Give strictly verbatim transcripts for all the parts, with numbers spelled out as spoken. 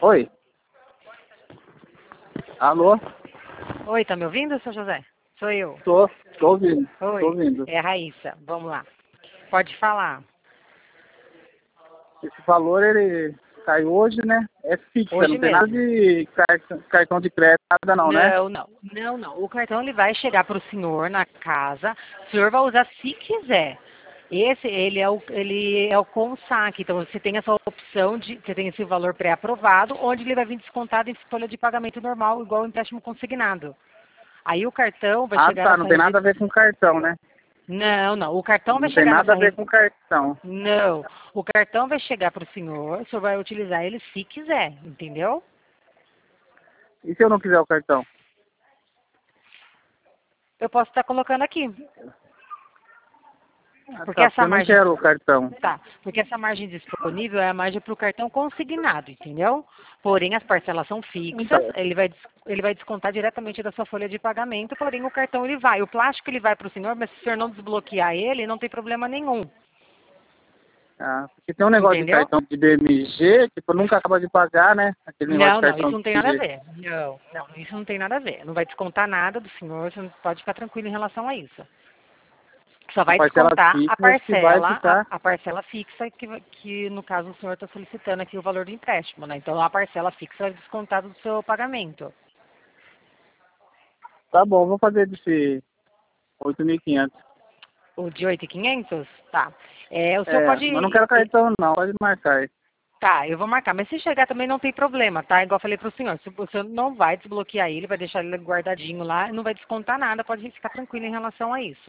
Oi. Alô? Oi, tá me ouvindo, seu José? Sou eu. Tô, tô ouvindo. Oi, Tô ouvindo. é a Raíssa. Vamos lá. Pode falar. Esse valor, ele caiu hoje, né? É fixo, Hoje não tem mesmo. nada de cartão, cartão de crédito, nada não, né? Não, não. Não, não. O cartão ele vai chegar para o senhor na casa. O senhor vai usar se quiser. Esse, ele é o, ele é o consaque. Então, você tem essa opção de, você tem esse valor pré-aprovado, onde ele vai vir descontado em folha de pagamento normal, igual o empréstimo consignado. Aí o cartão vai Ah, chegar tá, na não sua tem nada a residência. ver com cartão, né? Não, não. O cartão vai Não tem chegar na nada a sua ver residência. com cartão. Não. O cartão vai chegar para o senhor, o senhor vai utilizar ele se quiser, entendeu? E se eu não quiser o cartão? Eu posso estar colocando aqui. Ah, Porque tá, porque essa eu não margem. quero o cartão. Tá, porque essa margem disponível é a margem para o cartão consignado, entendeu? Porém, as parcelas são Então, fixas, ele vai, des- ele vai descontar diretamente da sua folha de pagamento, porém o cartão ele vai. O plástico ele vai para o senhor, mas se o senhor não desbloquear ele, não tem problema nenhum, ah, porque tem um negócio de entendeu? cartão de B M G, tipo, nunca acaba de pagar, né? Aquele negócio de Não, não, cartão isso de não tem nada a B M G. ver. Não, não, isso não tem nada a ver. Não vai descontar nada do senhor, você não pode ficar tranquilo em relação a isso. Só A vai parcela descontar a fixa que vai parcela, a, ficar. a parcela fixa, que, va- que no caso o senhor está solicitando aqui o valor do empréstimo, né? Então a parcela fixa é descontada do seu pagamento. Tá bom, vou fazer desse oito mil e quinhentos. O de oito mil e quinhentos? Tá. É, o senhor É, pode. mas não quero eh, cartão não, pode marcar aí. Tá, eu vou marcar. Mas se chegar também não tem problema, tá? Igual eu falei pro senhor. Se o senhor não vai desbloquear ele, vai deixar ele guardadinho lá, não vai descontar nada, pode ficar tranquilo em relação a isso.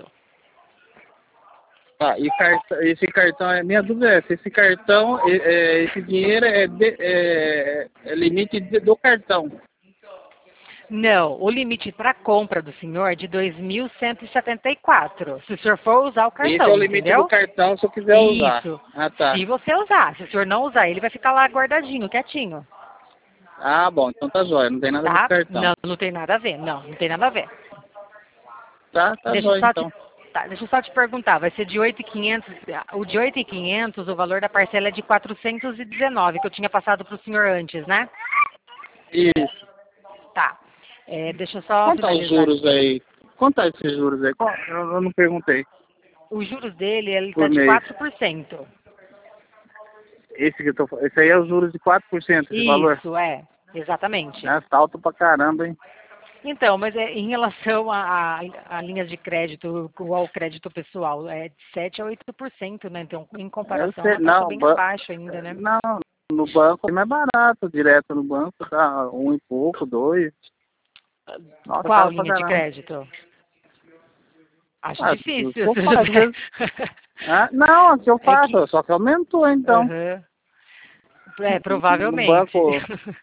Tá, e cartão, esse cartão, é, minha dúvida é se esse cartão, é, é, esse dinheiro é, de- é, é limite de- do cartão. Não, o limite para compra do senhor é de dois mil cento e setenta e quatro, se o senhor for usar o Esse é o cartão, limite do entendeu? cartão se eu quiser usar. Isso. Ah, tá. Se você usar. Se o senhor não usar, ele vai ficar lá guardadinho, quietinho. Ah, bom, então tá jóia, não tem nada a ver com Tá? cartão. Não, não tem nada a ver. Não, não tem nada a ver. Tá, tá Deixa eu jóia só te, então. tá, deixa eu só te perguntar. Vai ser de oito mil e quinhentos. O de oito mil e quinhentos, o valor da parcela é de quatrocentos e dezenove, que eu tinha passado para o senhor antes, né? Isso. Tá. É, deixa eu só Quanto tá os finalizar juros aqui. aí? Quanto tá esses juros aí? Qual- Eu, eu não perguntei. Os juros dele, ele está Por de mês. quatro por cento. Esse que eu tô, esse aí é os juros de quatro por cento esse valor? Isso, é. Exatamente. É alto pra caramba, hein? Então, mas é, em relação a, a, a linhas de crédito, ou ao crédito pessoal, é de sete a oito por cento, né? Então, em Eu comparação, é sei, uma taxa não, bem ba- abaixo ainda, né? não, no banco é mais barato, direto no banco, tá um e pouco, dois. Nossa, Qual caro pra linha de caramba. crédito? Acho Ah, o difícil, que eu seu faço, às José. vezes. Ah, não, o que eu É que, faço, só que aumentou então. aham. É, No provavelmente. banco,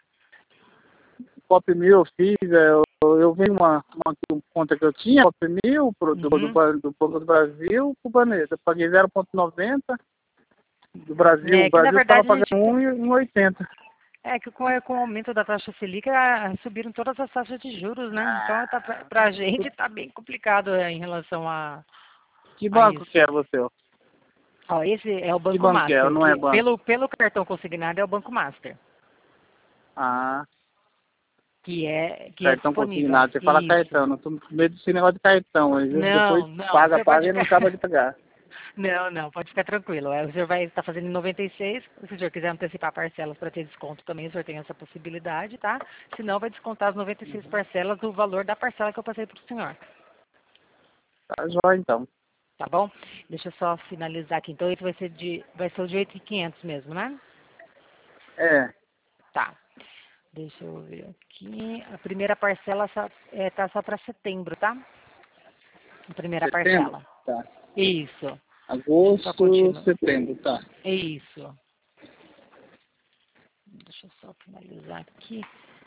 Pop Mil eu fiz, é, eu, eu vi uma, uma conta que eu tinha, Pop Mil, pro- do, do, Uhum. Ba- do Banco do Brasil, pro Banesa. Eu paguei zero vírgula noventa, do Brasil, o É que, na Brasil estava verdade, a pagando gente... um e um e oitenta. É que com, com o aumento da taxa Selic, ah, subiram todas as taxas de juros, né? Então, tá, pra, pra gente tá bem complicado é, em relação a, Que a banco que isso. é você? Ó? Ó, esse é o Que Banco banco que é? Master, Não é que banco? pelo, pelo cartão consignado é o Banco Master, Ah, que é, que é cartão disponível. consignado. Você fala Isso. cartão, não tô com medo desse negócio de cartão. Às vezes depois Não, não, paga, você pode paga e não ficar. acaba de pagar. Não, não, pode ficar tranquilo. É, o senhor vai estar fazendo em noventa e seis. Se o senhor quiser antecipar parcelas para ter desconto também, o senhor tem essa possibilidade, tá? Se não, vai descontar as noventa e seis parcelas do valor da parcela que eu passei para o senhor. Tá jóia então. Tá bom? Deixa eu só finalizar aqui. Então, esse vai ser de, vai ser o de oito mil e quinhentos mesmo, né? É, Tá. Deixa eu ver aqui. A primeira parcela só, é, tá só para setembro, tá? A primeira setembro? parcela. Tá. Isso. Deixa eu só Agosto, continuar. setembro, tá. Isso. Deixa eu só finalizar aqui.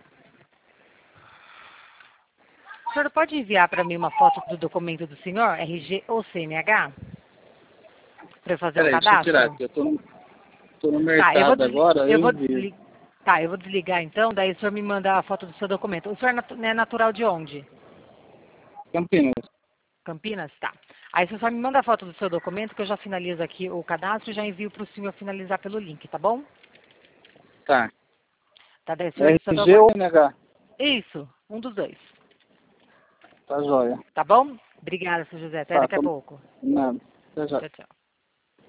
O senhor pode enviar para mim uma foto do documento do senhor, R G ou C N H? Para eu fazer o Peraí, deixa eu tirar cadastro? aqui. Eu tô no, tô no Tá, eu vou, mercado desli agora, eu eu vou envio. desligar. Tá, eu vou desligar então, daí o senhor me manda a foto do seu documento. O senhor é natu- é natural de onde? Campinas. Campinas? Tá. Aí você só me manda a foto do seu documento que eu já finalizo aqui o cadastro e já envio para o senhor finalizar pelo link, tá bom? Tá. Tá, daí o senhor só R G ou N H? Isso, um dos dois. Tá joia. Tá bom? Obrigada, seu José. Até Tá, daqui a tô- pouco. Nada. Até já. Tchau, tchau.